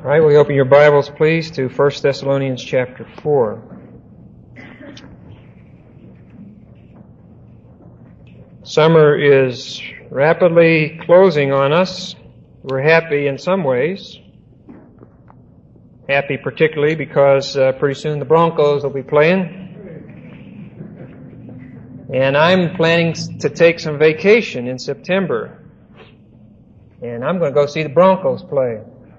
All right, will you open your Bibles, please, to 1 Thessalonians chapter 4. Summer is rapidly closing on us. We're happy in some ways. Happy particularly because pretty soon the Broncos will be playing. And I'm planning to take some vacation in September. And I'm going to go see the Broncos play.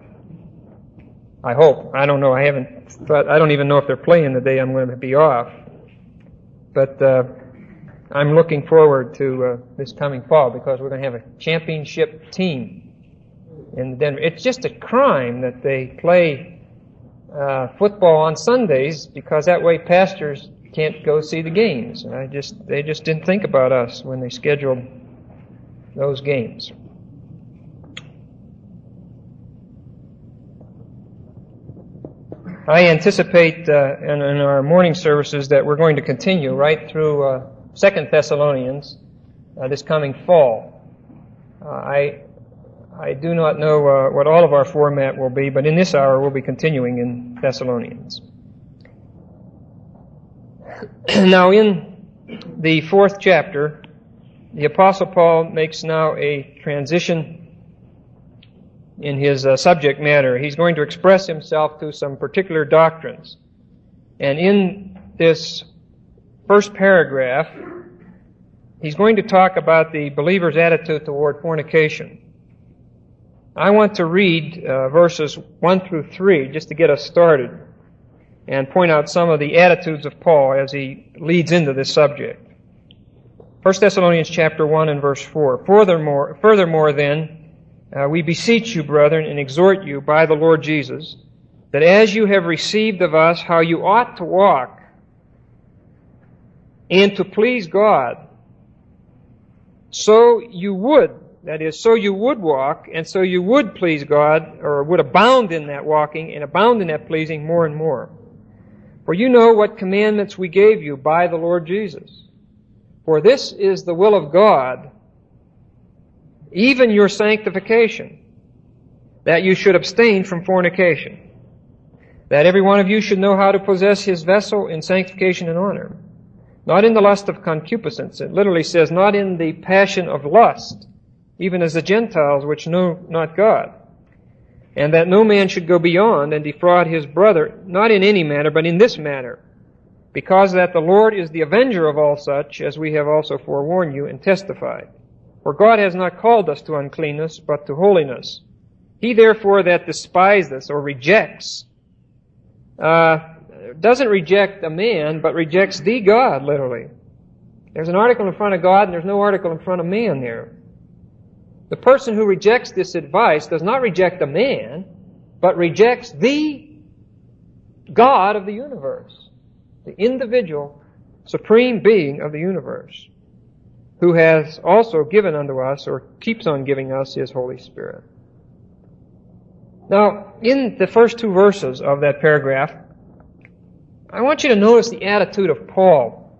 I hope. I don't know. I don't even know if they're playing the day I'm going to be off. But I'm looking forward to this coming fall because we're going to have a championship team in Denver. It's just a crime that they play football on Sundays because that way pastors can't go see the games. And they just didn't think about us when they scheduled those games. I anticipate in our morning services that we're going to continue right through 2 Thessalonians this coming fall. I do not know what all of our format will be, but in this hour we'll be continuing in Thessalonians. Now in the 4th chapter, the Apostle Paul makes now a transition in his subject matter. He's going to express himself to some particular doctrines. And in this first paragraph, he's going to talk about the believer's attitude toward fornication. I want to read verses 1 through 3 just to get us started and point out some of the attitudes of Paul as he leads into this subject. 1 Thessalonians chapter 1 and verse 4. Furthermore then, we beseech you, brethren, and exhort you by the Lord Jesus, that as you have received of us how you ought to walk, and to please God, so you would walk, and so you would please God, or would abound in that walking, and abound in that pleasing more and more. For you know what commandments we gave you by the Lord Jesus. For this is the will of God, even your sanctification, that you should abstain from fornication, that every one of you should know how to possess his vessel in sanctification and honor, not in the lust of concupiscence. It literally says, not in the passion of lust, even as the Gentiles which know not God, and that no man should go beyond and defraud his brother, not in any manner, but in this manner, because that the Lord is the avenger of all such, as we have also forewarned you and testified. For God has not called us to uncleanness, but to holiness. He therefore that despiseth or rejects, doesn't reject a man, but rejects the God, literally. There's an article in front of God, and there's no article in front of man there. The person who rejects this advice does not reject a man, but rejects the God of the universe, the individual, supreme being of the universe, who has also given unto us, or keeps on giving us, His Holy Spirit. Now, in the first 2 verses of that paragraph, I want you to notice the attitude of Paul.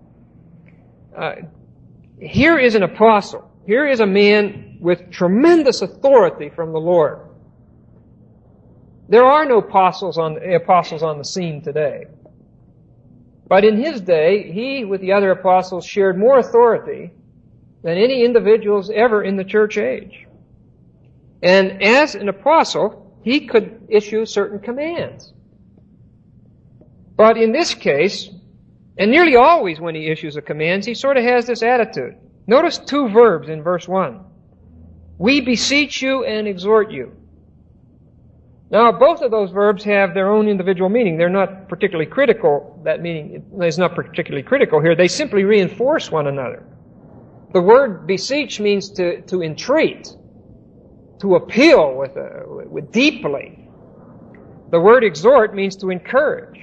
Here is an apostle. Here is a man with tremendous authority from the Lord. There are no apostles on the scene today. But in his day, he, with the other apostles, shared more authority than any individuals ever in the church age. And as an apostle, he could issue certain commands. But in this case, and nearly always when he issues a command, he sort of has this attitude. Notice 2 verbs in verse 1. We beseech you and exhort you. Now, both of those verbs have their own individual meaning. They're not particularly critical. That meaning is not particularly critical here. They simply reinforce one another. The word beseech means to entreat, to appeal with deeply. The word exhort means to encourage.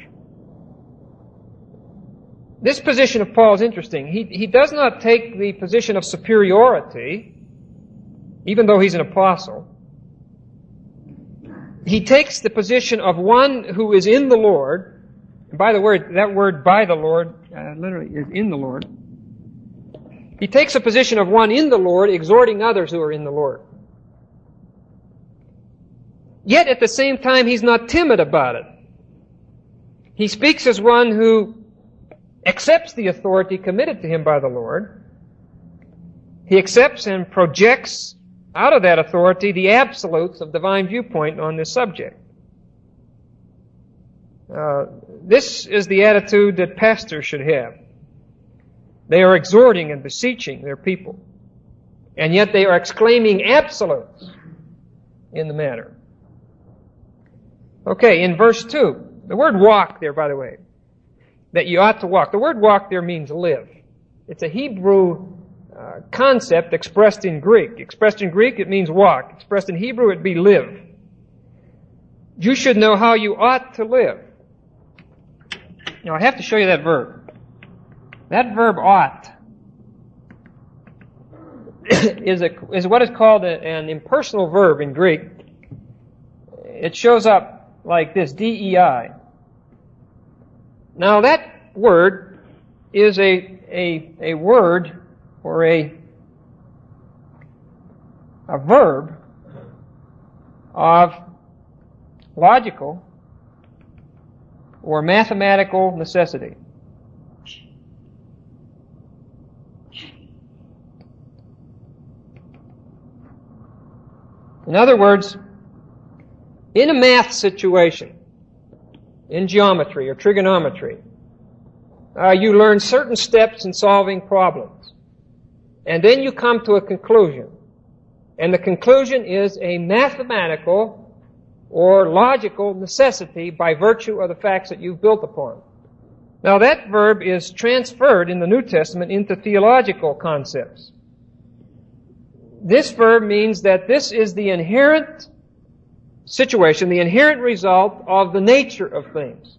This position of Paul is interesting. He does not take the position of superiority, even though he's an apostle. He takes the position of one who is in the Lord. And by the word, that word by the Lord literally is in the Lord. He takes a position of one in the Lord, exhorting others who are in the Lord. Yet at the same time, he's not timid about it. He speaks as one who accepts the authority committed to him by the Lord. He accepts and projects out of that authority the absolutes of divine viewpoint on this subject. This is the attitude that pastors should have. They are exhorting and beseeching their people, and yet they are exclaiming absolutes in the matter. Okay, in verse 2, the word walk there, by the way, that you ought to walk. The word walk there means live. It's a Hebrew concept expressed in Greek. Expressed in Greek, it means walk. Expressed in Hebrew, it'd be live. You should know how you ought to live. Now, I have to show you that verb. That verb ought is what is called an impersonal verb in Greek. It shows up like this, DEI. Now, that word is a word or a verb of logical or mathematical necessity. In other words, in a math situation, in geometry or trigonometry, you learn certain steps in solving problems. And then you come to a conclusion. And the conclusion is a mathematical or logical necessity by virtue of the facts that you've built upon. Now that verb is transferred in the New Testament into theological concepts. This verb means that this is the inherent situation, the inherent result of the nature of things.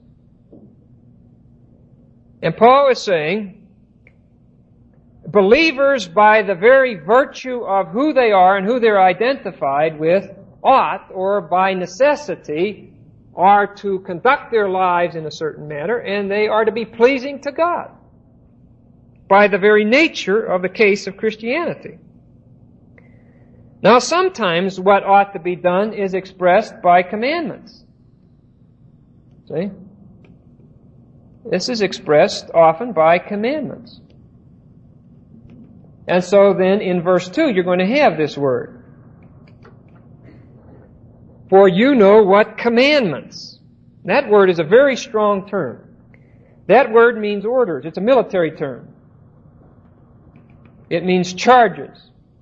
And Paul is saying, believers, by the very virtue of who they are and who they're identified with, ought, or by necessity, are to conduct their lives in a certain manner, and they are to be pleasing to God by the very nature of the case of Christianity. Now, sometimes what ought to be done is expressed by commandments. See? This is expressed often by commandments. And so then in verse 2, you're going to have this word. For you know what commandments. That word is a very strong term. That word means orders. It's a military term. It means charges.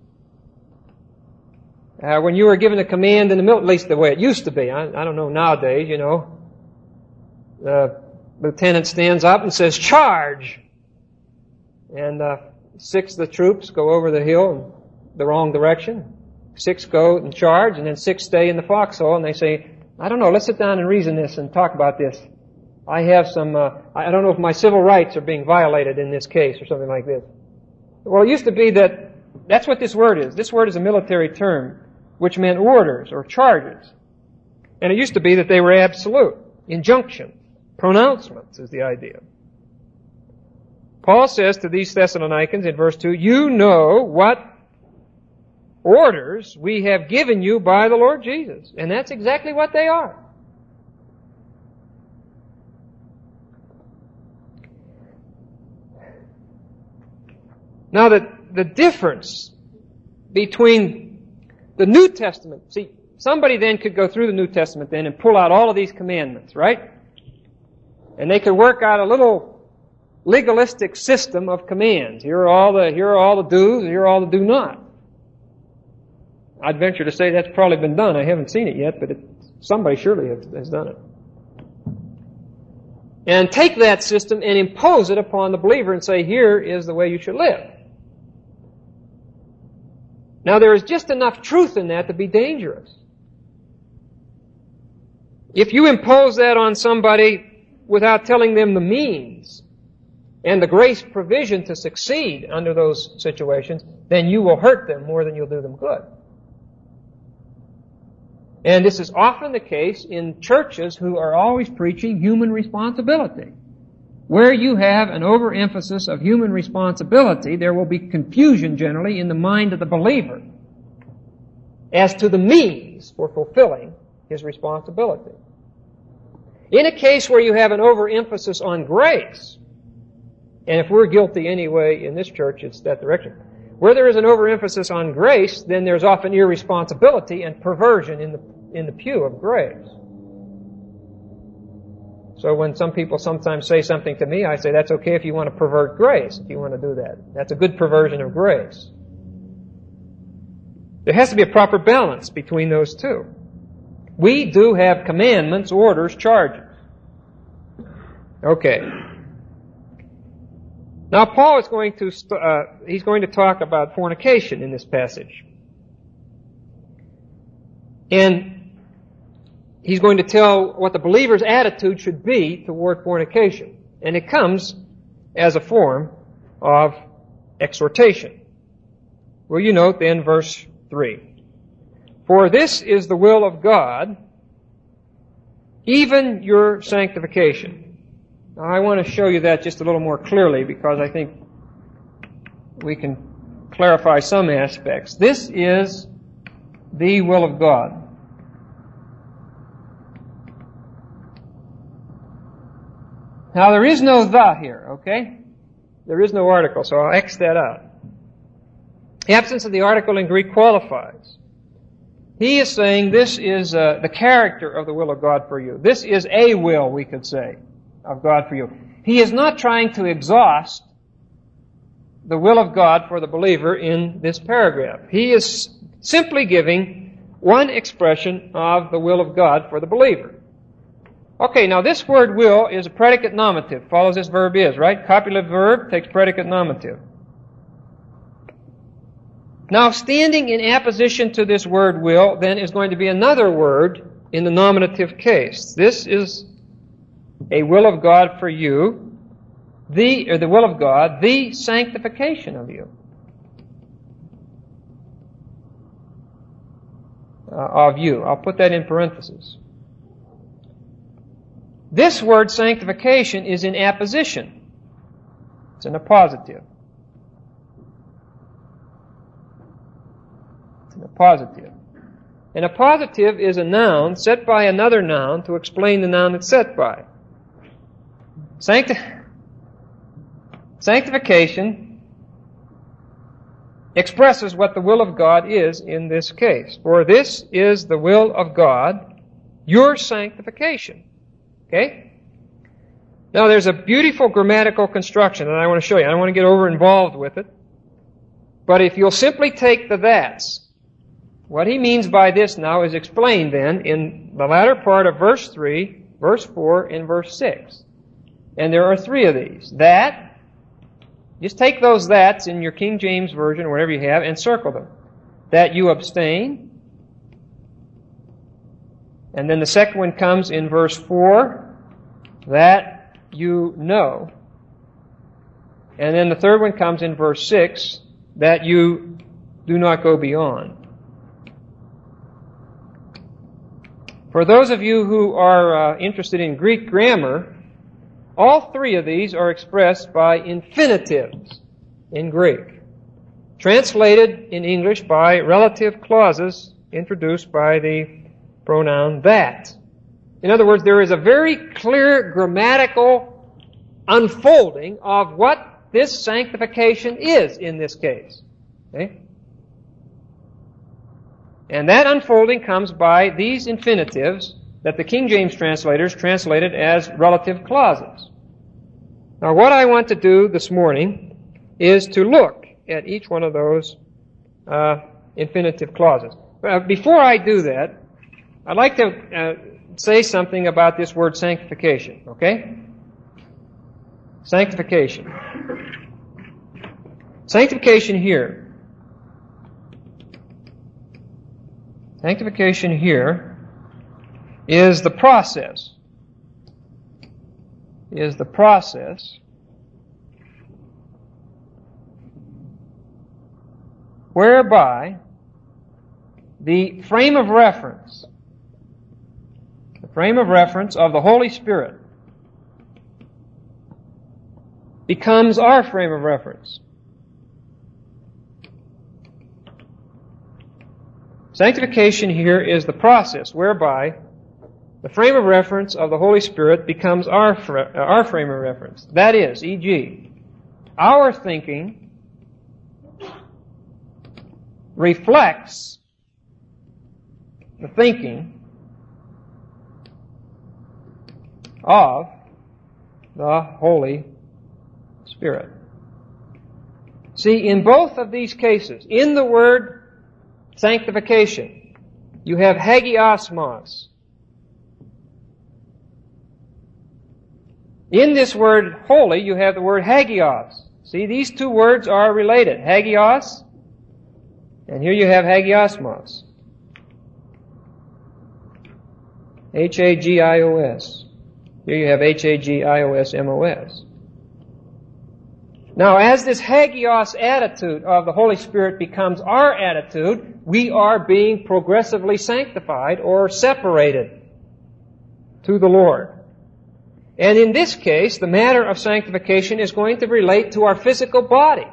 When you were given a command in the military, at least the way it used to be, I don't know nowadays, you know, the lieutenant stands up and says, charge! And 6 of the troops go over the hill in the wrong direction. 6 go and charge, and then 6 stay in the foxhole, and they say, I don't know, let's sit down and reason this and talk about this. I have some, I don't know if my civil rights are being violated in this case or something like this. Well, it used to be that that's what this word is. This word is a military term, which meant orders or charges. And it used to be that they were absolute. Injunction. Pronouncements is the idea. Paul says to these Thessalonians in verse 2, you know what orders we have given you by the Lord Jesus. And that's exactly what they are. Now the difference between the New Testament, see, somebody then could go through the New Testament then and pull out all of these commandments, right? And they could work out a little legalistic system of commands. Here are all the do's, here are all the do not. I'd venture to say that's probably been done. I haven't seen it yet, but somebody surely has done it. And take that system and impose it upon the believer and say, here is the way you should live. Now, there is just enough truth in that to be dangerous. If you impose that on somebody without telling them the means and the grace provision to succeed under those situations, then you will hurt them more than you'll do them good. And this is often the case in churches who are always preaching human responsibility. Where you have an overemphasis of human responsibility, there will be confusion generally in the mind of the believer as to the means for fulfilling his responsibility. In a case where you have an overemphasis on grace, and if we're guilty anyway in this church, it's that direction. Where there is an overemphasis on grace, then there's often irresponsibility and perversion in the pew of grace. So when some people sometimes say something to me, I say, that's okay if you want to pervert grace, if you want to do that. That's a good perversion of grace. There has to be a proper balance between those two. We do have commandments, orders, charges. Okay. Now Paul is going to he's going to talk about fornication in this passage. And he's going to tell what the believer's attitude should be toward fornication. And it comes as a form of exhortation. Will you note then verse 3? For this is the will of God, even your sanctification. Now I want to show you that just a little more clearly because I think we can clarify some aspects. This is the will of God. Now there is no the here, okay? There is no article, so I'll X that out. The absence of the article in Greek qualifies. He is saying this is the character of the will of God for you. This is a will, we could say, of God for you. He is not trying to exhaust the will of God for the believer in this paragraph. He is simply giving one expression of the will of God for the believer. Okay, now this word will is a predicate nominative. Follows this verb is, right? Copulative verb takes predicate nominative. Now, standing in apposition to this word will, then, is going to be another word in the nominative case. This is a will of God for you, the will of God, the sanctification of you. I'll put that in parentheses. This word sanctification is in apposition. It's in a positive. A positive. And a positive is a noun set by another noun to explain the noun it's set by. Sanctification expresses what the will of God is in this case. For this is the will of God, your sanctification. Okay? Now there's a beautiful grammatical construction that I want to show you. I don't want to get over involved with it. But if you'll simply take the that's, what he means by this now is explained then in the latter part of verse 3, verse 4, and verse 6. And there are three of these. That, just take those that's in your King James Version, or whatever you have, and circle them. That you abstain. And then the second one comes in verse 4, that you know. And then the third one comes in verse 6, that you do not go beyond. For those of you who are interested in Greek grammar, all three of these are expressed by infinitives in Greek, translated in English by relative clauses introduced by the pronoun that. In other words, there is a very clear grammatical unfolding of what this sanctification is in this case. Okay? And that unfolding comes by these infinitives that the King James translators translated as relative clauses. Now what I want to do this morning is to look at each one of those infinitive clauses. Before I do that, I'd like to say something about this word sanctification, okay? Sanctification. Sanctification here. Sanctification here is the process. Whereby the frame of reference of the Holy Spirit becomes our frame of reference. Sanctification here is the process whereby the frame of reference of the Holy Spirit becomes our frame of reference. That is, e.g., our thinking reflects the thinking of the Holy Spirit. See, in both of these cases, in the word sanctification, you have hagiosmos. In this word holy, you have the word hagios. See, these two words are related. Hagios, and here you have hagiosmos. H-A-G-I-O-S. Here you have H-A-G-I-O-S-M-O-S. Now, as this hagios attitude of the Holy Spirit becomes our attitude, we are being progressively sanctified or separated to the Lord. And in this case, the matter of sanctification is going to relate to our physical bodies,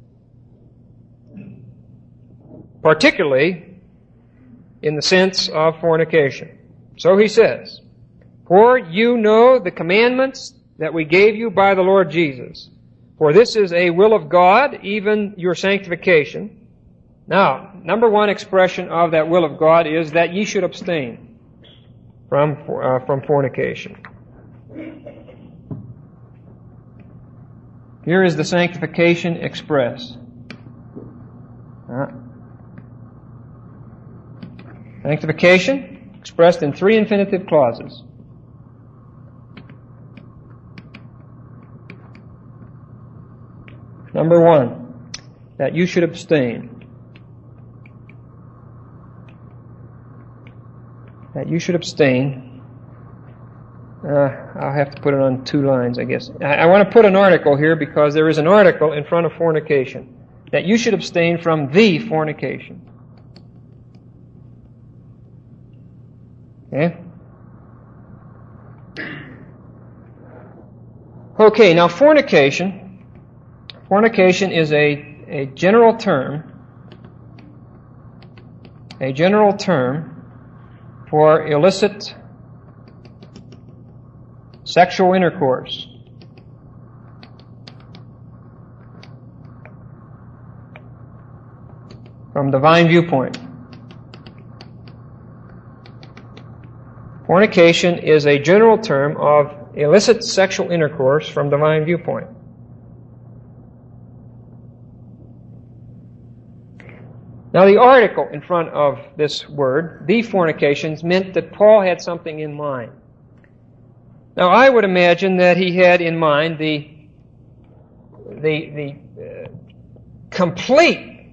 particularly in the sense of fornication. So he says, "For you know the commandments that we gave you by the Lord Jesus. For this is a will of God, even your sanctification." Now, number one expression of that will of God is that ye should abstain from fornication. Here is the sanctification expressed. Sanctification expressed in three infinitive clauses. Number one, that you should abstain. That you should abstain. I'll have to put it on 2 lines, I guess. I want to put an article here because there is an article in front of fornication. That you should abstain from the fornication. Okay? Okay, now fornication. Fornication is a general term. A general term for illicit sexual intercourse. From divine viewpoint. Fornication is a general term of illicit sexual intercourse from divine viewpoint. Now the article in front of this word, the fornications, meant that Paul had something in mind. Now I would imagine that he had in mind the complete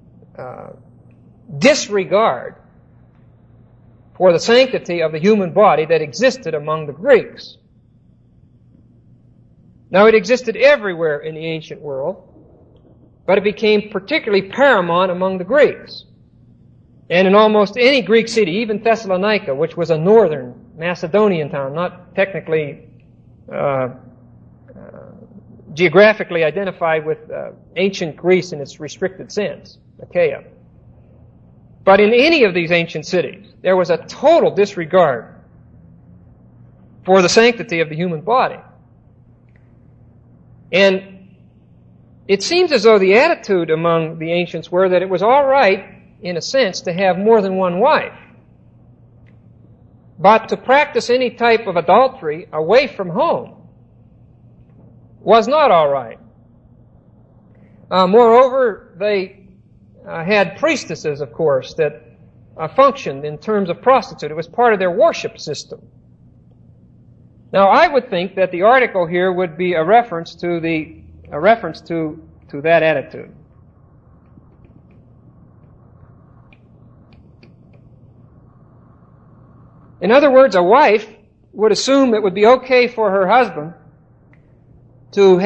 disregard for the sanctity of the human body that existed among the Greeks. Now it existed everywhere in the ancient world, but it became particularly paramount among the Greeks. And in almost any Greek city, even Thessalonica, which was a northern Macedonian town, not technically geographically identified with ancient Greece in its restricted sense, Achaia. But in any of these ancient cities, there was a total disregard for the sanctity of the human body. And it seems as though the attitude among the ancients were that it was all right, in a sense, to have more than one wife. But to practice any type of adultery away from home was not all right. Moreover, they had priestesses, of course, that functioned in terms of prostitute. It was part of their worship system. Now, I would think that the article here would be a reference to that attitude. In other words, a wife would assume it would be okay for her husband to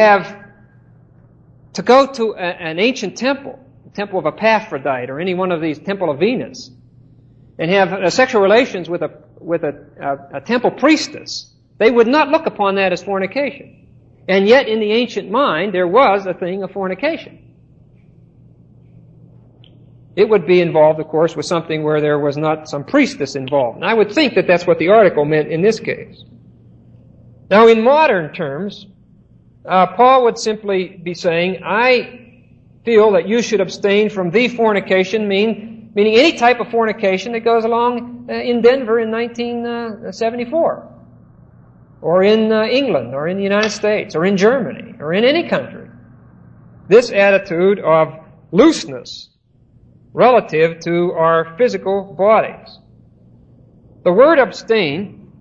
go to an ancient temple, the temple of Epaphroditus, or any one of these, temple of Venus, and have sexual relations with a temple priestess. They would not look upon that as fornication. And yet, in the ancient mind, there was a thing of fornication. It would be involved, of course, with something where there was not some priestess involved. And I would think that that's what the article meant in this case. Now, in modern terms, Paul would simply be saying, I feel that you should abstain from the fornication, meaning any type of fornication that goes along in Denver in 1974, or in England, or in the United States, or in Germany, or in any country. This attitude of looseness relative to our physical bodies. The word abstain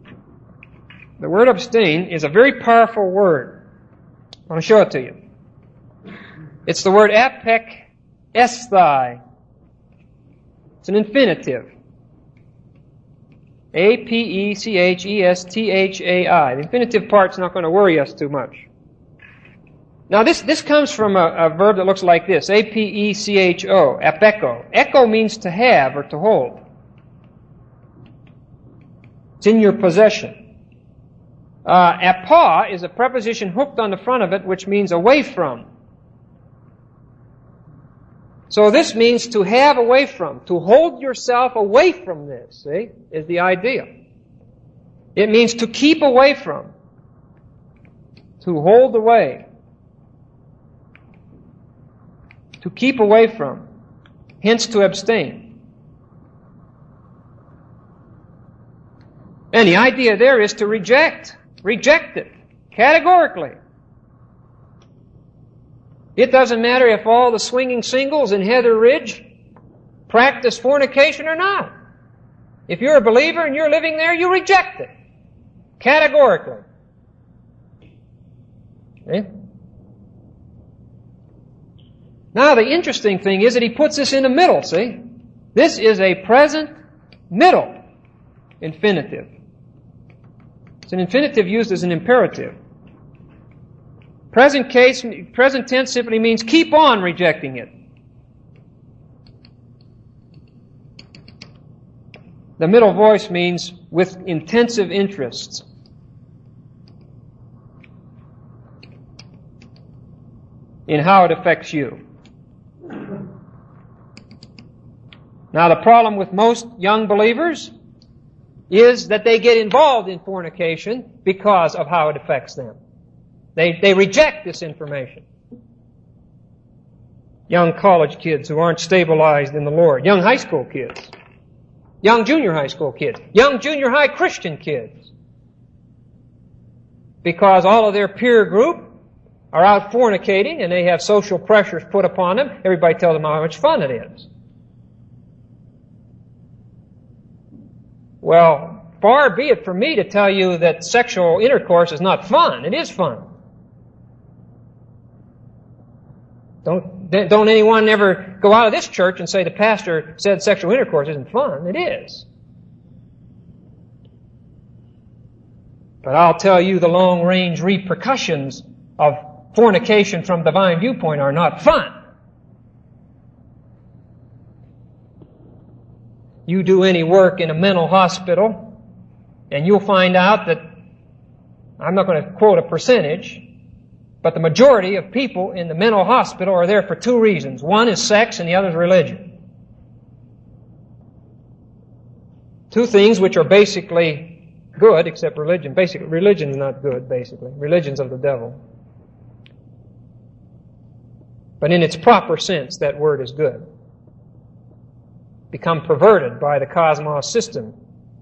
is a very powerful word. I want to show it to you. It's the word apekesthai. It's an infinitive. A-P-E-C-H-E-S-T-H-A-I. The infinitive part's not going to worry us too much. Now this comes from a verb that looks like this. A-P-E-C-H-O. Apeko. Echo means to have or to hold. It's in your possession. Apa is a preposition hooked on the front of it, which means away from. So this means to have away from, to hold yourself away from this, see, is the idea. It means to keep away from, to hold away, to keep away from, hence to abstain. And the idea there is to reject it, categorically. It doesn't matter if all the swinging singles in Heather Ridge practice fornication or not. If you're a believer and you're living there, you reject it. Categorically. Okay? Now the interesting thing is that he puts this in the middle, see? This is a present middle infinitive. It's an infinitive used as an imperative. Present tense simply means keep on rejecting it. The middle voice means with intensive interest. In how it affects you. Now the problem with most young believers is that they get involved in fornication because of how it affects them. They reject this information. Young college kids who aren't stabilized in the Lord. Young high school kids. Young junior high school kids. Young junior high Christian kids. Because all of their peer group are out fornicating and they have social pressures put upon them. Everybody tells them how much fun it is. Well, far be it from me to tell you that sexual intercourse is not fun. It is fun. Don't anyone ever go out of this church and say the pastor said sexual intercourse isn't fun. It is. But I'll tell you the long-range repercussions of fornication from divine viewpoint are not fun. You do any work in a mental hospital, and you'll find out that, I'm not going to quote a percentage, but the majority of people in the mental hospital are there for two reasons. One is sex and the other is religion. Two things which are basically good, except religion. Basically, religion's not good, basically. Religion's of the devil. But in its proper sense, that word is good. Become perverted by the cosmos system.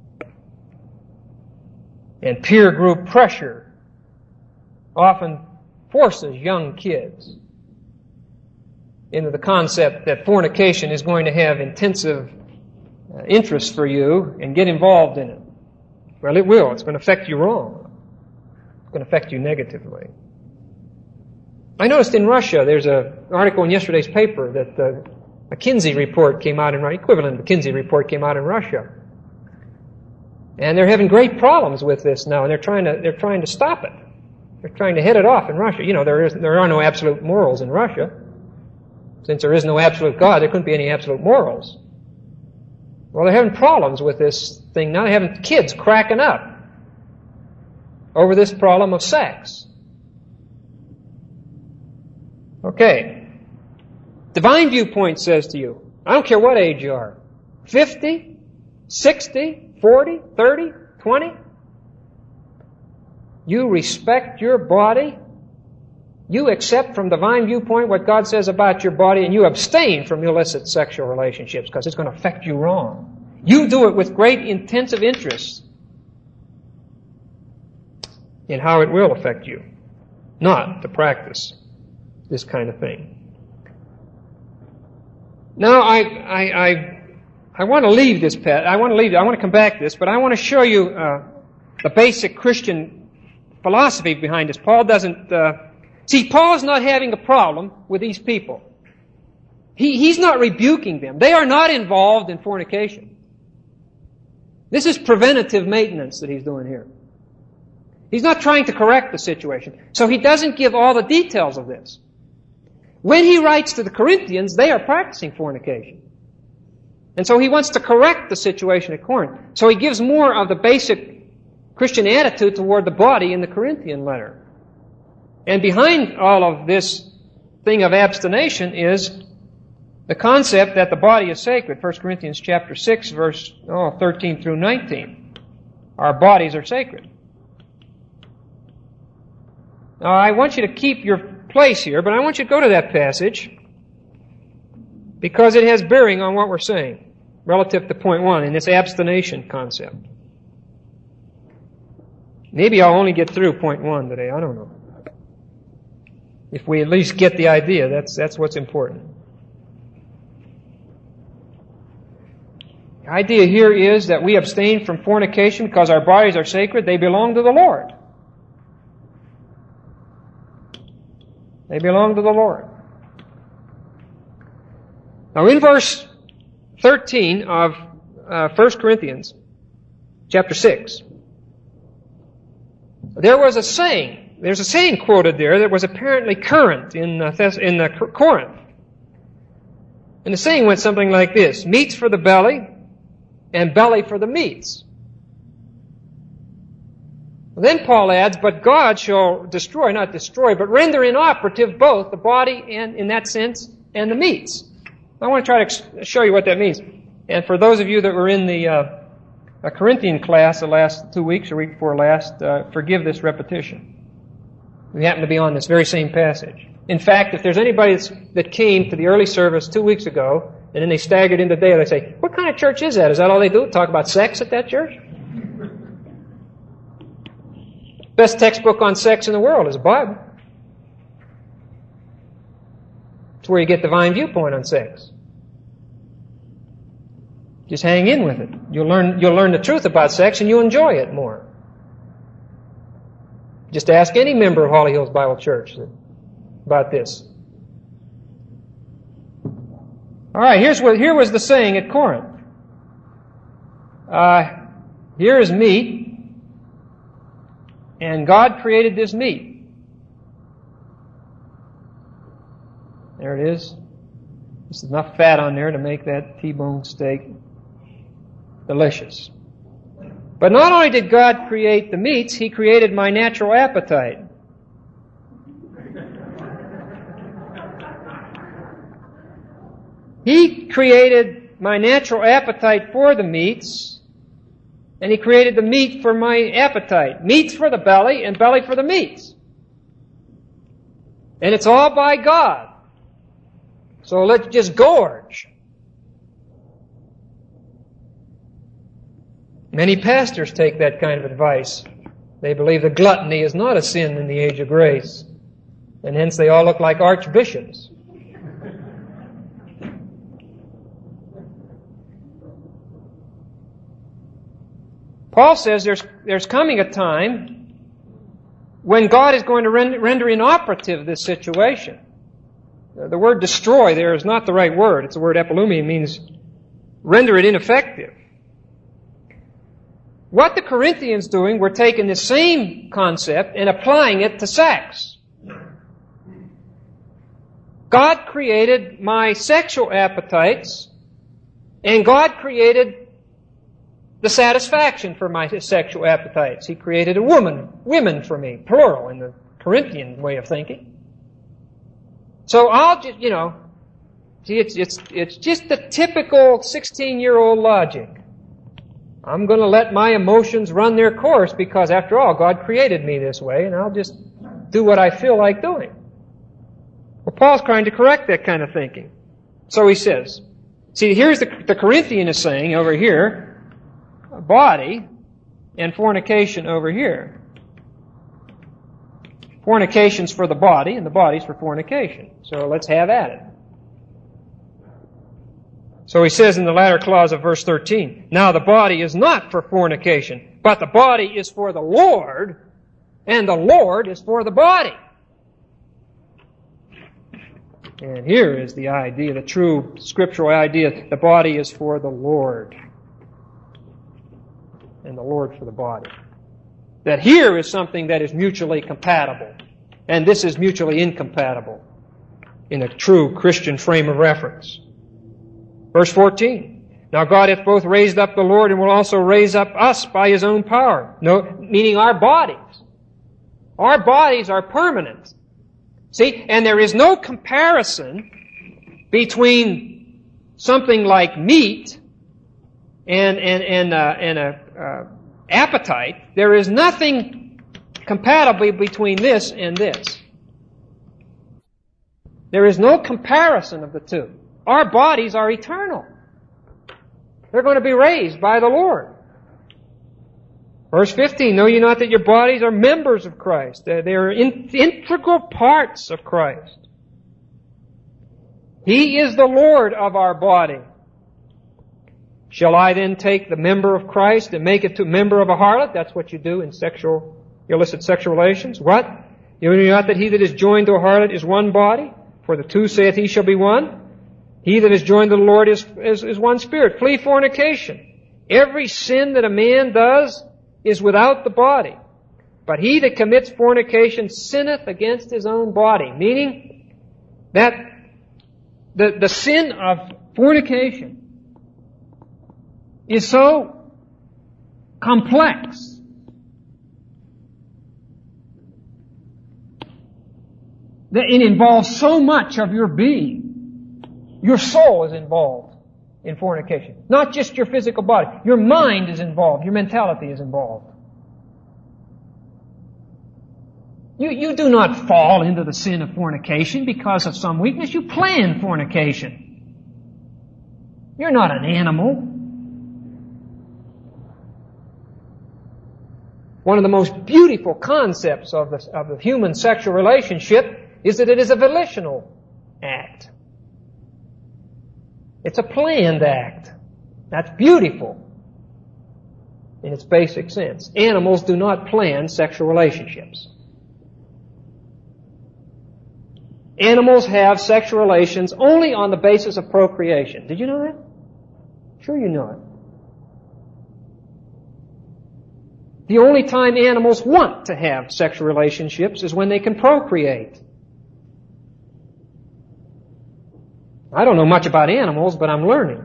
And peer group pressure often forces young kids into the concept that fornication is going to have intensive interest for you and get involved in it. Well, it will. It's going to affect you wrong. It's going to affect you negatively. I noticed in Russia, there's an article in yesterday's paper that the McKinsey report came out in Russia, equivalent McKinsey report came out in Russia. And they're having great problems with this now, and they're trying to stop it. They're trying to head it off in Russia. You know, there are no absolute morals in Russia. Since there is no absolute God, there couldn't be any absolute morals. Well, they're having problems with this thing now. They're having kids cracking up over this problem of sex. Okay. Divine viewpoint says to you, I don't care what age you are. 50, 60, 40, 30, 20. You respect your body. You accept from divine viewpoint what God says about your body, and you abstain from illicit sexual relationships because it's going to affect you wrong. You do it with great intensive interest in how it will affect you, not to practice this kind of thing. Now, I want to leave this, I want to come back to this, but I want to show you the basic Christian philosophy behind this. Paul doesn't, Paul's not having a problem with these people. He's not rebuking them. They are not involved in fornication. This is preventative maintenance that he's doing here. He's not trying to correct the situation. So he doesn't give all the details of this. When he writes to the Corinthians, they are practicing fornication. And so he wants to correct the situation at Corinth. So he gives more of the basic Christian attitude toward the body in the Corinthian letter. And behind all of this thing of abstination is the concept that the body is sacred. 1 Corinthians chapter 6, verse 13 through 19. Our bodies are sacred. Now, I want you to keep your place here, but I want you to go to that passage because it has bearing on what we're saying relative to point 1 in this abstination concept. Maybe I'll only get through point 1 today. I don't know. If we at least get the idea, that's what's important. The idea here is that we abstain from fornication because our bodies are sacred. They belong to the Lord. They belong to the Lord. Now in verse 13 of 1 Corinthians chapter 6, there was a saying. There's a saying quoted there that was apparently current in Corinth. And the saying went something like this: meats for the belly and belly for the meats. Then Paul adds, but God shall destroy, not destroy, but render inoperative both the body and, in that sense, and the meats. I want to try to show you what that means. And for those of you that were in the Corinthian class the last 2 weeks or week before last, forgive this repetition. We happen to be on this very same passage. In fact, if there's anybody that came to the early service 2 weeks ago, and then they staggered in today, they say, what kind of church is that? Is that all they do? Talk about sex at that church? Best textbook on sex in the world is the Bible. It's where you get divine viewpoint on sex. Just hang in with it. You'll learn the truth about sex and you'll enjoy it more. Just ask any member of Holly Hills Bible Church about this. All right, here was the saying at Corinth. Here is meat. And God created this meat. There it is. There's enough fat on there to make that T-bone steak delicious. But not only did God create the meats, He created my natural appetite. He created my natural appetite for the meats, and He created the meat for my appetite. Meats for the belly and belly for the meats. And it's all by God. So let's just gorge. Many pastors take that kind of advice. They believe that gluttony is not a sin in the age of grace. And hence they all look like archbishops. Paul says there's coming a time when God is going to render inoperative this situation. The word destroy there is not the right word. It's the word epilumi. It means render it ineffective. What the Corinthians doing were taking the same concept and applying it to sex. God created my sexual appetites, and God created the satisfaction for my sexual appetites. He created women for me, plural in the Corinthian way of thinking. So I'll just, See, it's just the typical 16-year-old logic. I'm going to let my emotions run their course because, after all, God created me this way, and I'll just do what I feel like doing. Well, Paul's trying to correct that kind of thinking. So he says, see, here's the Corinthian is saying over here, body and fornication over here. Fornication's for the body, and the body's for fornication. So let's have at it. So he says in the latter clause of verse 13, now the body is not for fornication, but the body is for the Lord, and the Lord is for the body. And here is the idea, the true scriptural idea, the body is for the Lord, and the Lord for the body. That here is something that is mutually compatible, and this is mutually incompatible in a true Christian frame of reference. Verse 14, now God hath both raised up the Lord and will also raise up us by His own power. Meaning our bodies. Our bodies are permanent. See, and there is no comparison between something like meat and appetite. There is nothing compatible between this and this. There is no comparison of the two. Our bodies are eternal. They're going to be raised by the Lord. Verse 15, know ye not that your bodies are members of Christ? They are integral parts of Christ. He is the Lord of our body. Shall I then take the member of Christ and make it to a member of a harlot? That's what you do in illicit sexual relations. What? You know not that he that is joined to a harlot is one body? For the two saith he shall be one. He that is joined to the Lord is one spirit. Flee fornication. Every sin that a man does is without the body. But he that commits fornication sinneth against his own body. Meaning that the sin of fornication is so complex that it involves so much of your being. Your soul is involved in fornication. Not just your physical body. Your mind is involved. Your mentality is involved. You do not fall into the sin of fornication because of some weakness. You plan fornication. You're not an animal. One of the most beautiful concepts of the human sexual relationship is that it is a volitional act. It's a planned act. That's beautiful in its basic sense. Animals do not plan sexual relationships. Animals have sexual relations only on the basis of procreation. Did you know that? Sure you know it. The only time animals want to have sexual relationships is when they can procreate. I don't know much about animals, but I'm learning.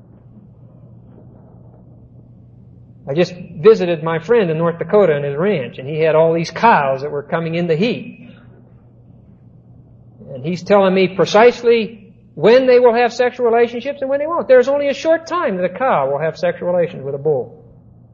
I just visited my friend in North Dakota in his ranch, and he had all these cows that were coming into heat. And he's telling me precisely when they will have sexual relationships and when they won't. There's only a short time that a cow will have sexual relations with a bull.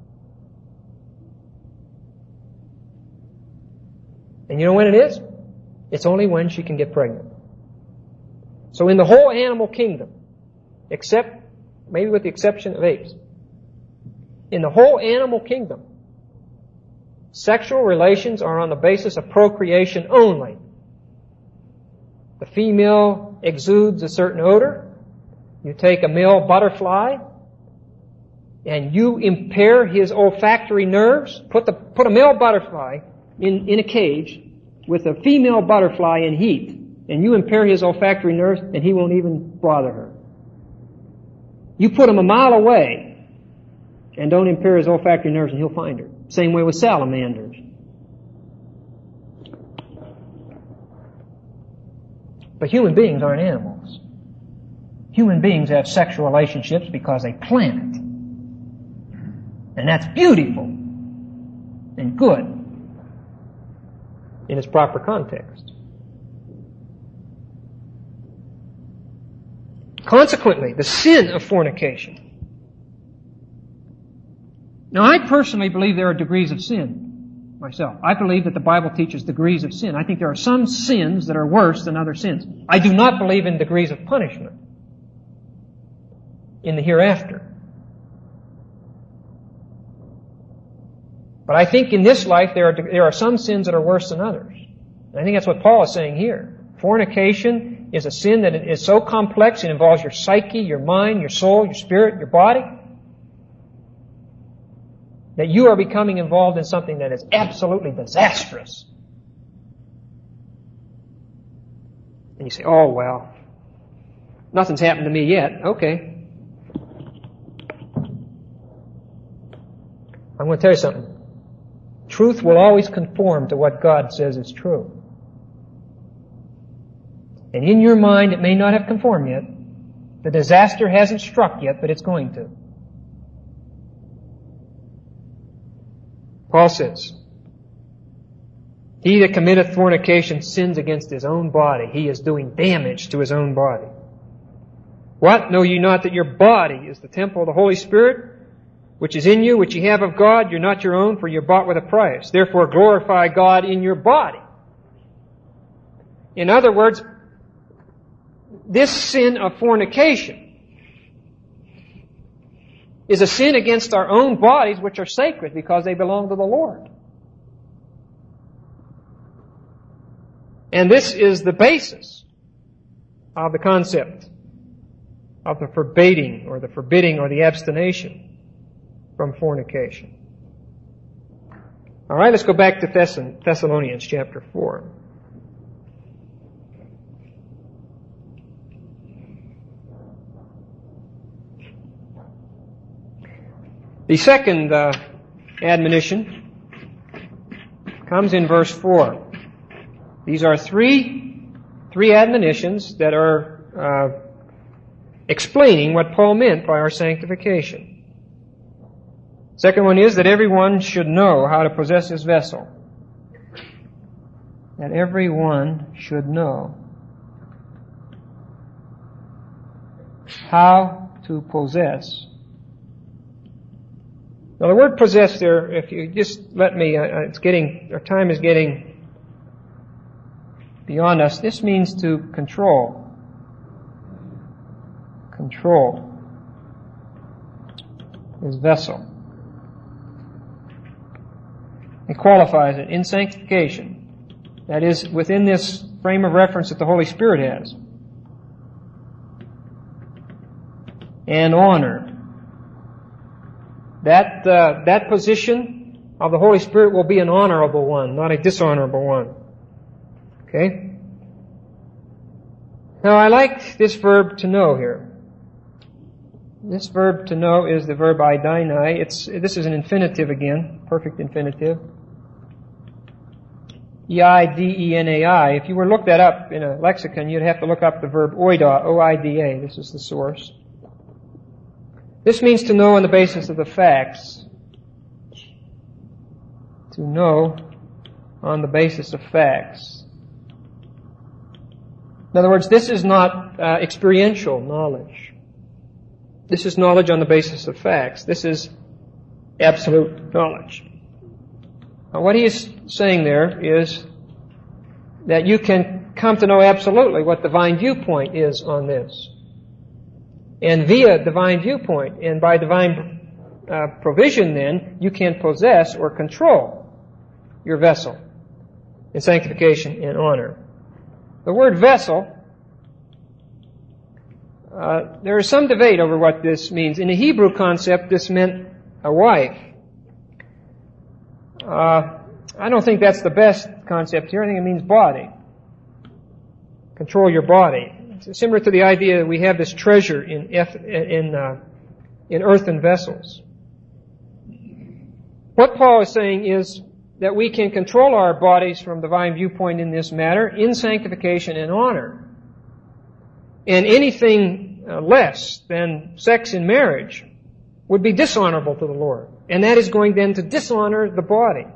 And you know when it is? It's only when she can get pregnant. So in the whole animal kingdom, except, maybe with the exception of apes, in the whole animal kingdom, sexual relations are on the basis of procreation only. The female exudes a certain odor. You take a male butterfly and you impair his olfactory nerves. Put a male butterfly in a cage with a female butterfly in heat, and you impair his olfactory nerves, and he won't even bother her. You put him a mile away and don't impair his olfactory nerves, and he'll find her. Same way with salamanders. But human beings aren't animals. Human beings have sexual relationships because they plan it. And that's beautiful and good in its proper context. Consequently, the sin of fornication. Now, I personally believe there are degrees of sin myself. I believe that the Bible teaches degrees of sin. I think there are some sins that are worse than other sins. I do not believe in degrees of punishment in the hereafter. But I think in this life there are some sins that are worse than others. And I think that's what Paul is saying here. Fornication is a sin that is so complex, it involves your psyche, your mind, your soul, your spirit, your body, that you are becoming involved in something that is absolutely disastrous. And you say, oh, well, nothing's happened to me yet. Okay. I'm going to tell you something. Truth will always conform to what God says is true. And in your mind, it may not have conformed yet. The disaster hasn't struck yet, but it's going to. Paul says, he that committeth fornication sins against his own body. He is doing damage to his own body. What? Know ye not that your body is the temple of the Holy Spirit, which is in you, which ye have of God? You're not your own, for you're bought with a price. Therefore glorify God in your body. In other words, this sin of fornication is a sin against our own bodies, which are sacred because they belong to the Lord. And this is the basis of the concept of the forbidding or the abstination from fornication. All right, let's go back to Thessalonians chapter 4. The second admonition comes in verse 4. These are three admonitions that are explaining what Paul meant by our sanctification. Second one is that everyone should know how to possess his vessel. That everyone should know how to possess. Now the word possess there, if you just let me, our time is getting beyond us. This means to control. Control his vessel. It qualifies it in sanctification. That is, within this frame of reference that the Holy Spirit has. And honor. That position of the Holy Spirit will be an honorable one, not a dishonorable one. Okay? Now I like this verb to know here. This verb to know is the verb eideinai. This is an infinitive again, perfect infinitive. E-I-D-E-N-A-I. If you were to look that up in a lexicon, you'd have to look up the verb oida, O-I-D-A. This is the source. This means to know on the basis of the facts. To know on the basis of facts. In other words, this is not experiential knowledge. This is knowledge on the basis of facts. This is absolute knowledge. Now, what he is saying there is that you can come to know absolutely what divine viewpoint is on this. And via divine viewpoint, and by divine provision then, you can possess or control your vessel in sanctification and honor. The word vessel, there is some debate over what this means. In the Hebrew concept, this meant a wife. I don't think that's the best concept here. I think it means body. Control your body. It's similar to the idea that we have this treasure in earthen vessels. What Paul is saying is that we can control our bodies from divine viewpoint in this matter in sanctification and honor. And anything less than sex in marriage would be dishonorable to the Lord. And that is going then to dishonor the body.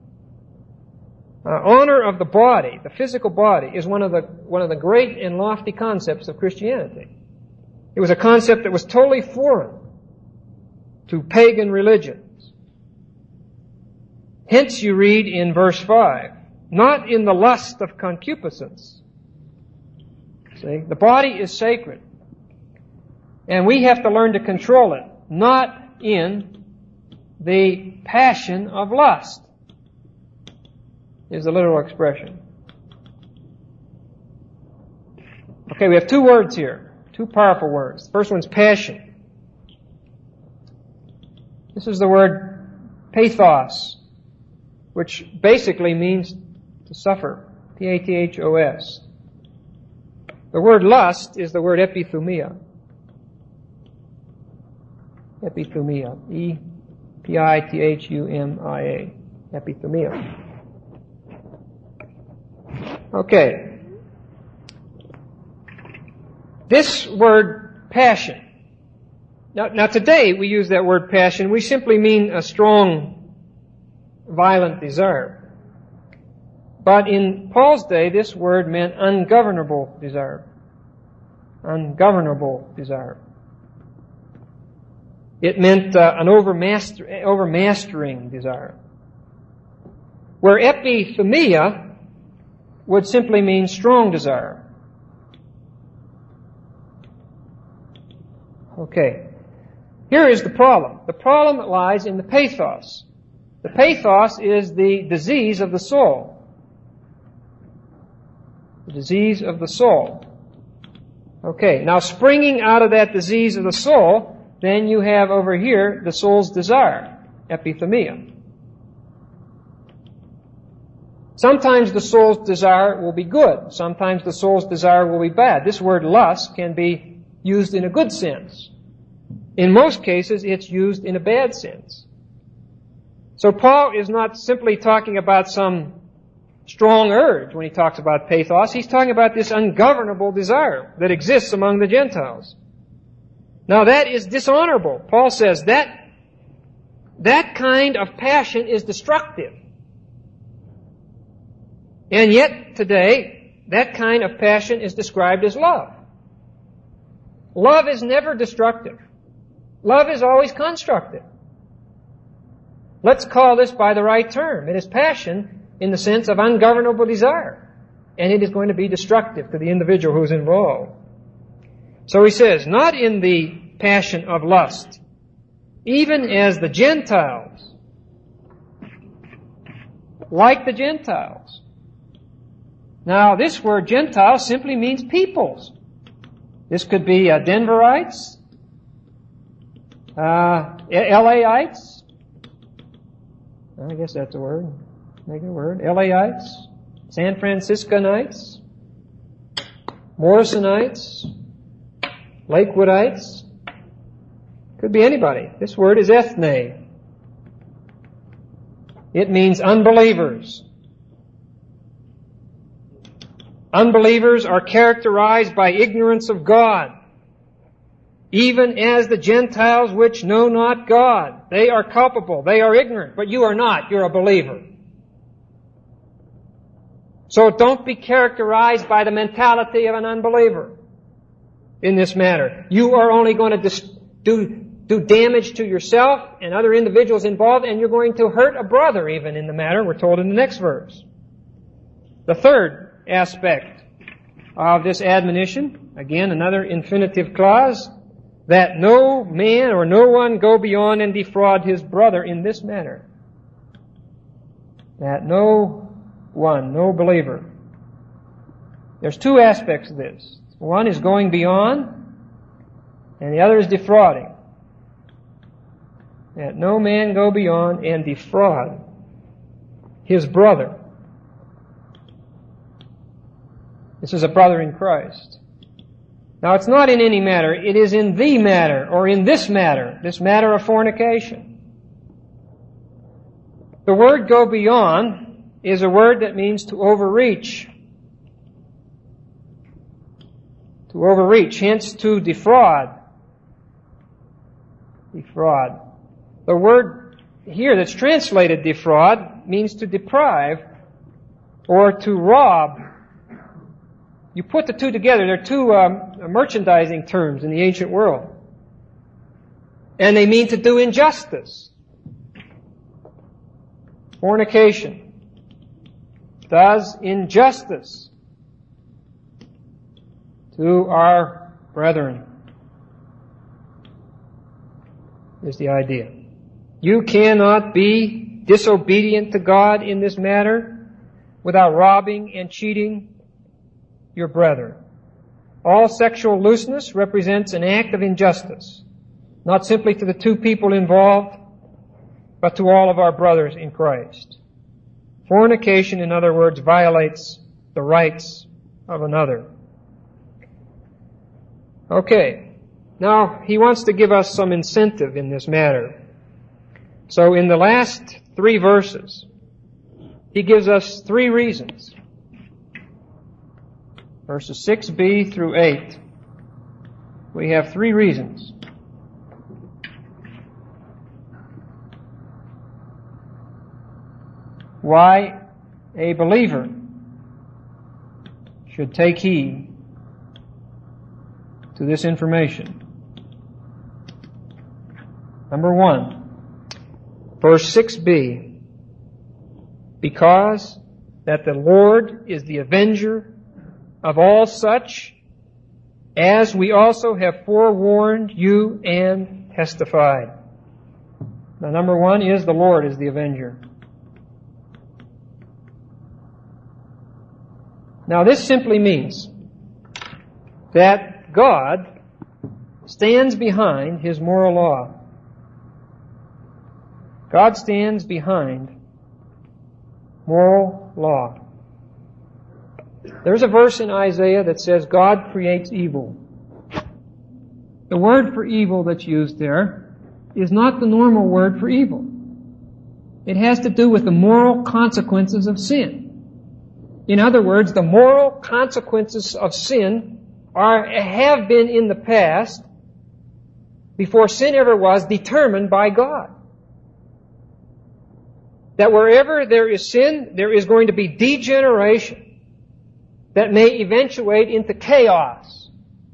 Honor of the body, the physical body, is one of the great and lofty concepts of Christianity. It was a concept that was totally foreign to pagan religions. Hence you read in verse 5, not in the lust of concupiscence. See, the body is sacred. And we have to learn to control it, not in the passion of lust, is the literal expression. Okay, we have two words here, two powerful words. The first one's passion. This is the word pathos, which basically means to suffer. P-A-T-H-O-S. The word lust is the word epithumia. Epithumia. E-P-I-T-H-U-M-I-A. Epithumia. Okay. This word passion. Now today we use that word passion. We simply mean a strong, violent desire. But in Paul's day, this word meant ungovernable desire. Ungovernable desire. It meant an overmastering desire. Where epithumia would simply mean strong desire. Okay. Here is the problem. The problem lies in the pathos. The pathos is the disease of the soul. The disease of the soul. Okay, now springing out of that disease of the soul, then you have over here the soul's desire, epithumia. Sometimes the soul's desire will be good. Sometimes the soul's desire will be bad. This word lust can be used in a good sense. In most cases, it's used in a bad sense. So Paul is not simply talking about some strong urge when he talks about pathos. He's talking about this ungovernable desire that exists among the Gentiles. Now that is dishonorable. Paul says that kind of passion is destructive. And yet today, that kind of passion is described as love. Love is never destructive. Love is always constructive. Let's call this by the right term. It is passion in the sense of ungovernable desire. And it is going to be destructive to the individual who is involved. So he says, not in the passion of lust, even as the Gentiles, like the Gentiles. Now, this word Gentile simply means peoples. This could be Denverites, LAites. I guess that's a word. Make it a word. LAites, San Franciscanites, Morrisonites, Lakewoodites. Could be anybody. This word is ethne. It means unbelievers. Unbelievers are characterized by ignorance of God, even as the Gentiles which know not God. They are culpable. They are ignorant, but you are not. You're a believer. So don't be characterized by the mentality of an unbeliever in this matter. You are only going to do damage to yourself and other individuals involved, and you're going to hurt a brother even in the matter, we're told in the next verse. The third aspect of this admonition, again another infinitive clause, that no man or no one go beyond and defraud his brother in this manner. That no one, no believer. There's two aspects of this. One is going beyond, and the other is defrauding. That no man go beyond and defraud his brother. This is a brother in Christ. Now, it's not in any matter. It is in the matter, or in this matter of fornication. The word go beyond is a word that means to overreach. To overreach, hence to defraud. Defraud. The word here that's translated defraud means to deprive or to rob You put the two together. They're two merchandising terms in the ancient world. And they mean to do injustice. Fornication does injustice to our brethren, is the idea. You cannot be disobedient to God in this matter without robbing and cheating your brethren. All sexual looseness represents an act of injustice, not simply to the two people involved, but to all of our brothers in Christ. Fornication, in other words, violates the rights of another. Okay, now he wants to give us some incentive in this matter. So in the last 3 verses, he gives us 3 reasons. Verses 6b through 8, we have 3 reasons. Why a believer should take heed to this information. Number 1, verse 6b, because that the Lord is the avenger of all such, as we also have forewarned you and testified. Now, number 1 is the Lord is the avenger. Now, this simply means that God stands behind His moral law. God stands behind moral law. There's a verse in Isaiah that says God creates evil. The word for evil that's used there is not the normal word for evil. It has to do with the moral consequences of sin. In other words, the moral consequences of sin have been in the past, before sin ever was, determined by God. That wherever there is sin, there is going to be degeneration that may eventuate into chaos.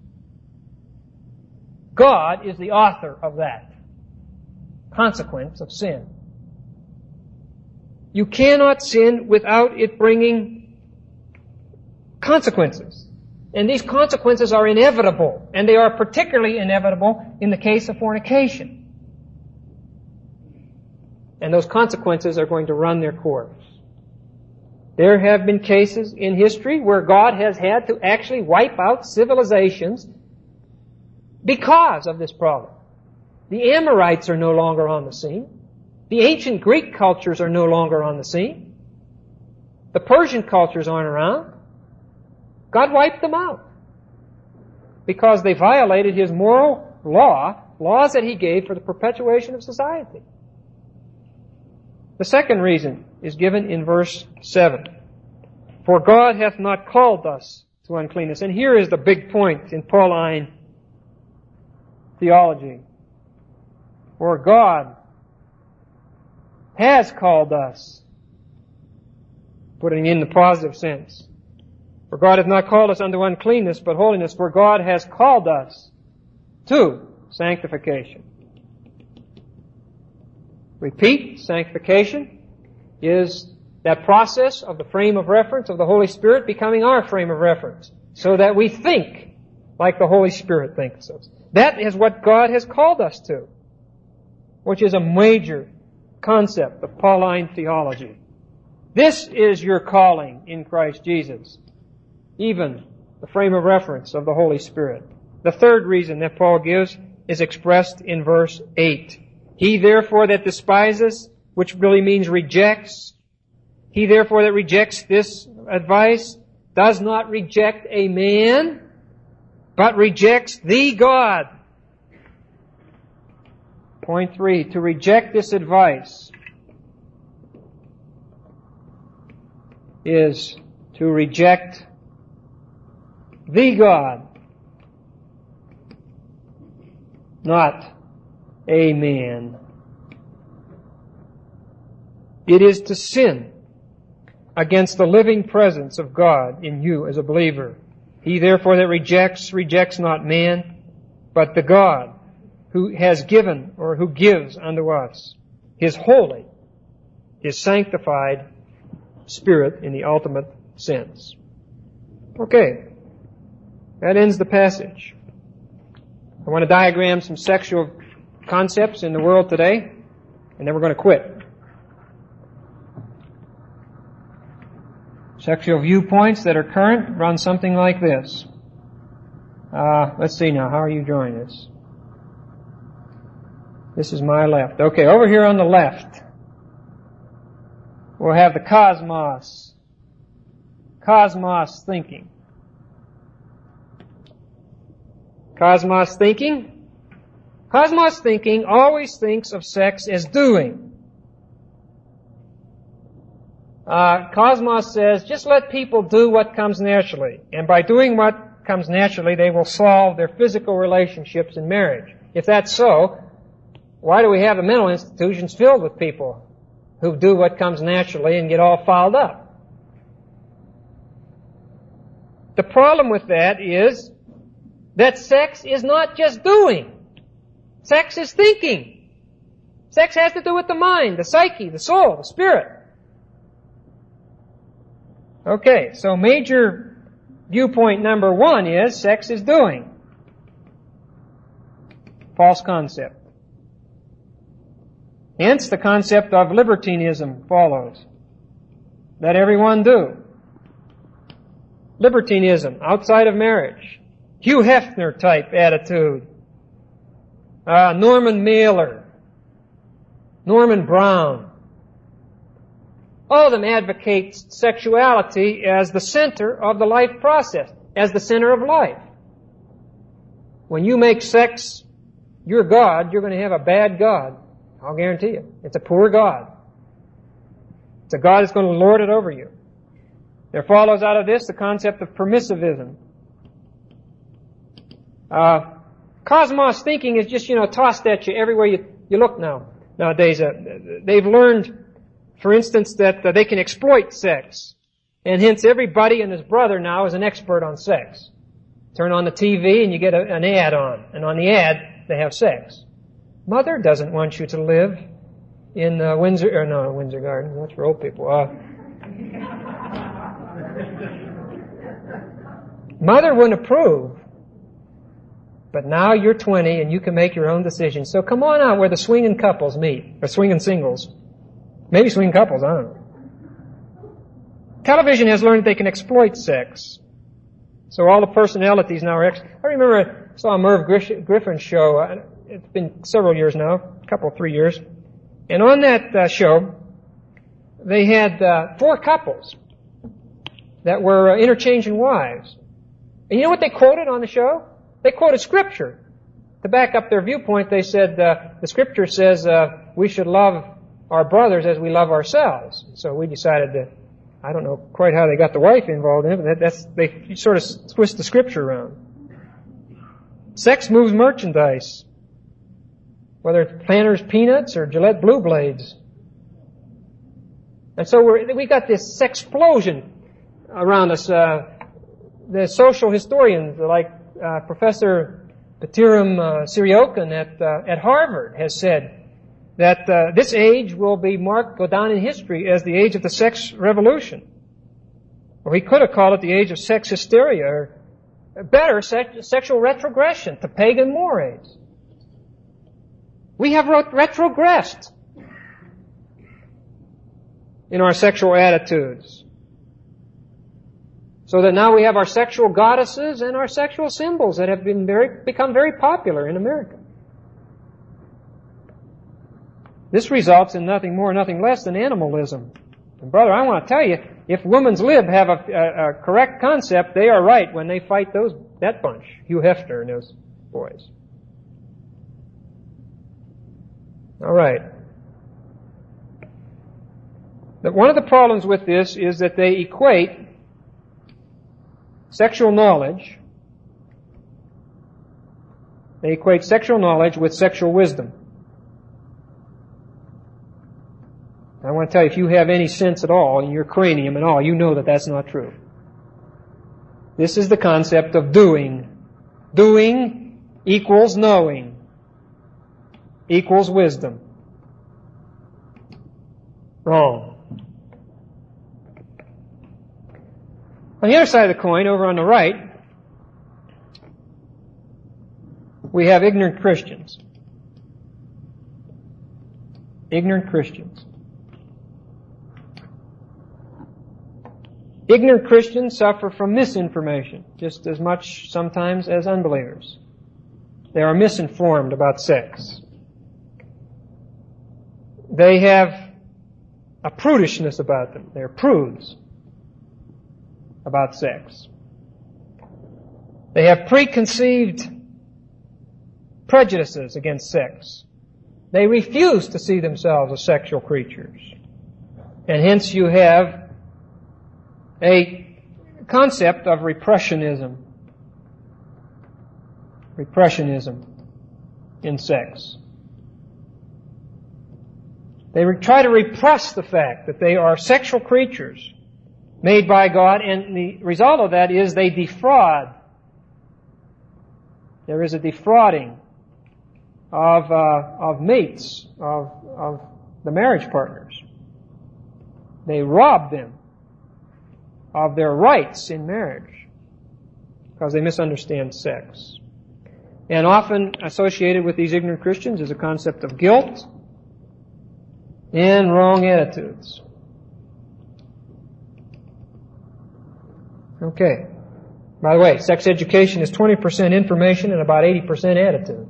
God is the author of that consequence of sin. You cannot sin without it bringing consequences. And these consequences are inevitable, and they are particularly inevitable in the case of fornication. And those consequences are going to run their course. There have been cases in history where God has had to actually wipe out civilizations because of this problem. The Amorites are no longer on the scene. The ancient Greek cultures are no longer on the scene. The Persian cultures aren't around. God wiped them out because they violated His moral laws that He gave for the perpetuation of society. The second reason is given in verse 7. For God hath not called us to uncleanness. And here is the big point in Pauline theology. For God has called us, putting in the positive sense. For God hath not called us unto uncleanness, but holiness. For God has called us to sanctification. Repeat, sanctification is that process of the frame of reference of the Holy Spirit becoming our frame of reference, so that we think like the Holy Spirit thinks us. That is what God has called us to, which is a major concept of Pauline theology. This is your calling in Christ Jesus, even the frame of reference of the Holy Spirit. The third reason that Paul gives is expressed in verse 8. He therefore that despises, which really means rejects, he therefore that rejects this advice does not reject a man, but rejects the God. Point 3, to reject this advice is to reject the God, not a man. It is to sin against the living presence of God in you as a believer. He therefore that rejects not man, but the God who has given or who gives unto us His holy, His sanctified Spirit in the ultimate sense. Okay. That ends the passage. I want to diagram some sexual concepts in the world today, and then we're going to quit. Sexual viewpoints that are current run something like this. Let's see now. How are you drawing this? This is my left. Okay, over here on the left, we'll have the cosmos. Cosmos thinking. Cosmos thinking? Cosmos thinking always thinks of sex as doing. Cosmos says, just let people do what comes naturally. And by doing what comes naturally, they will solve their physical relationships in marriage. If that's so, why do we have the mental institutions filled with people who do what comes naturally and get all fouled up? The problem with that is that sex is not just doing. Sex is thinking. Sex has to do with the mind, the psyche, the soul, the spirit. Okay, so major viewpoint number one is sex is doing. False concept. Hence, the concept of libertinism follows. Let everyone do. Libertinism, outside of marriage. Hugh Hefner type attitude. Norman Mailer. Norman Brown. All of them advocate sexuality as the center of the life process, as the center of life. When you make sex your God, you're going to have a bad God. I'll guarantee you. It's a poor God. It's a God that's going to lord it over you. There follows out of this the concept of permissivism. Cosmos thinking is just, tossed at you everywhere you look nowadays. They've learned, for instance, that they can exploit sex. And hence everybody and his brother now is an expert on sex. Turn on the TV and you get an ad on. And on the ad, they have sex. Mother doesn't want you to live in Windsor Gardens. That's for old people. Mother wouldn't approve. But now you're 20 and you can make your own decisions. So come on out where the swinging couples meet. Or swinging singles. Maybe swinging couples, I don't know. Television has learned that they can exploit sex. So all the personalities now are I remember I saw a Merv Griffin show. It's been several years now. A couple, 3 years. And on that show, they had 4 couples that were interchanging wives. And you know what they quoted on the show? They quoted Scripture. To back up their viewpoint, they said, the Scripture says we should love our brothers as we love ourselves. So we decided that, I don't know quite how they got the wife involved in it, but they sort of twist the Scripture around. Sex moves merchandise. Whether it's Planters Peanuts or Gillette Blue Blades. And so we got this sexplosion around us. The social historians like Professor Batiram Siriokan at Harvard has said that this age will go down in history as the age of the sex revolution. Or he could have called it the age of sex hysteria, or better, sexual retrogression to pagan mores. We have retrogressed in our sexual attitudes. So that now we have our sexual goddesses and our sexual symbols that have become very popular in America. This results in nothing more, nothing less than animalism. And brother, I want to tell you, if Women's Lib have a correct concept, they are right when they fight that bunch, Hugh Hefner and those boys. All right. One of the problems with this is that they equate sexual knowledge. They equate sexual knowledge with sexual wisdom. I want to tell you, if you have any sense at all in your cranium at all, you know that that's not true. This is the concept of doing. Doing equals knowing, equals wisdom. Wrong. On the other side of the coin, over on the right, we have ignorant Christians. Ignorant Christians. Ignorant Christians suffer from misinformation just as much sometimes as unbelievers. They are misinformed about sex. They have a prudishness about them. They're prudes about sex. They have preconceived prejudices against sex. They refuse to see themselves as sexual creatures. And hence you have a concept of repressionism. Repressionism in sex. They try to repress the fact that they are sexual creatures made by God, and the result of that is they defraud. There is a defrauding of mates, of the marriage partners. They rob them of their rights in marriage because they misunderstand sex. And often associated with these ignorant Christians is a concept of guilt and wrong attitudes. Okay. By the way, sex education is 20% information and about 80% attitude.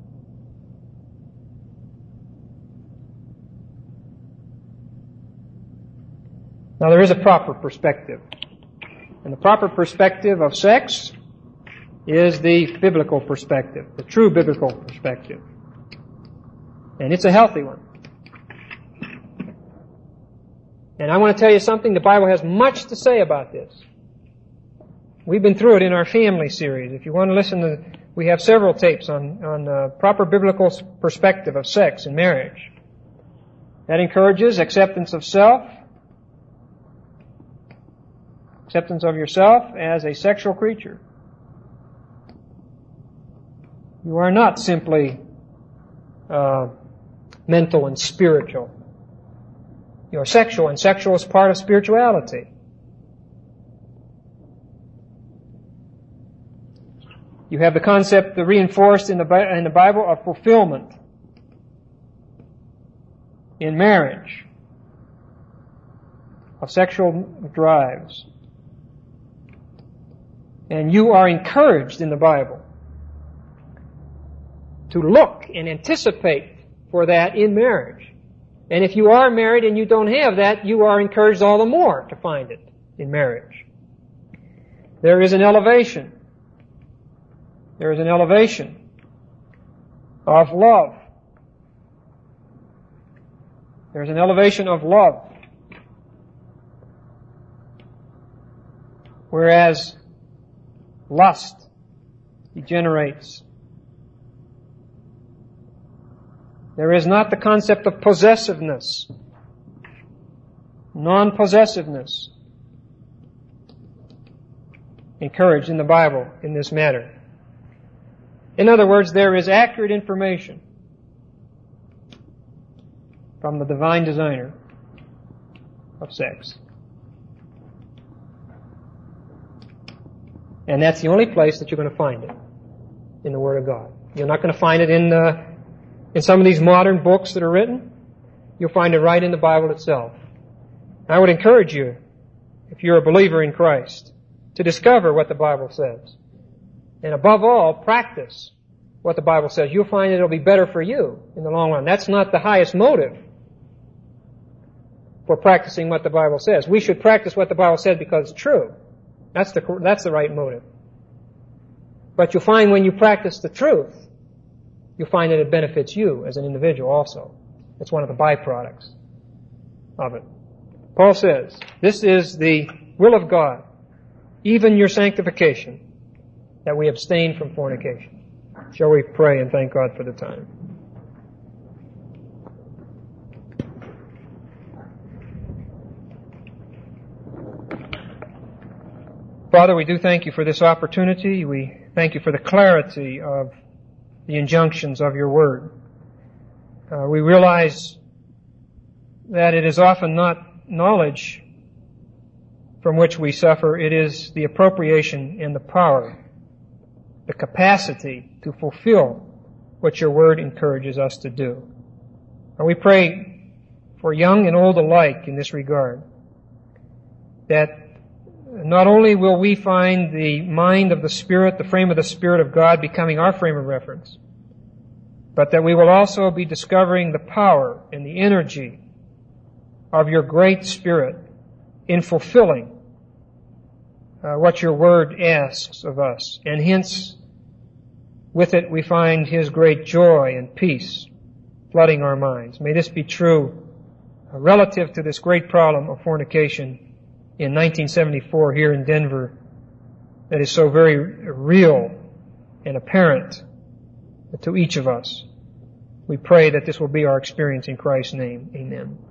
Now there is a proper perspective. And the proper perspective of sex is the biblical perspective, the true biblical perspective. And it's a healthy one. And I want to tell you something, the Bible has much to say about this. We've been through it in our family series. If you want to listen to, we have several tapes on proper biblical perspective of sex and marriage. That encourages acceptance of self, acceptance of yourself as a sexual creature. You are not simply mental and spiritual. You are sexual, and sexual is part of spirituality. You have the concept reinforced in the Bible of fulfillment in marriage, of sexual drives. And you are encouraged in the Bible to look and anticipate for that in marriage. And if you are married and you don't have that, you are encouraged all the more to find it in marriage. There is an elevation. There is an elevation of love. There's an elevation of love. Whereas lust degenerates. There is not the concept of possessiveness, non-possessiveness encouraged in the Bible in this matter. In other words, there is accurate information from the divine designer of sex. And that's the only place that you're going to find it, in the Word of God. You're not going to find it in some of these modern books that are written. You'll find it right in the Bible itself. I would encourage you, if you're a believer in Christ, to discover what the Bible says. And above all, practice what the Bible says. You'll find it'll be better for you in the long run. That's not the highest motive for practicing what the Bible says. We should practice what the Bible says because it's true. That's the right motive. But you'll find when you practice the truth, you'll find that it benefits you as an individual also. It's one of the byproducts of it. Paul says, this is the will of God, even your sanctification, that we abstain from fornication. Shall we pray and thank God for the time? Father, we do thank you for this opportunity. We thank you for the clarity of the injunctions of your word. We realize that it is often not knowledge from which we suffer. It is the appropriation and the power, the capacity to fulfill what your word encourages us to do. And we pray for young and old alike in this regard, that not only will we find the mind of the Spirit, the frame of the Spirit of God becoming our frame of reference, but that we will also be discovering the power and the energy of your great Spirit in fulfilling what your word asks of us. And hence, with it we find his great joy and peace flooding our minds. May this be true relative to this great problem of fornication in 1974 here in Denver that is so very real and apparent to each of us. We pray that this will be our experience in Christ's name. Amen.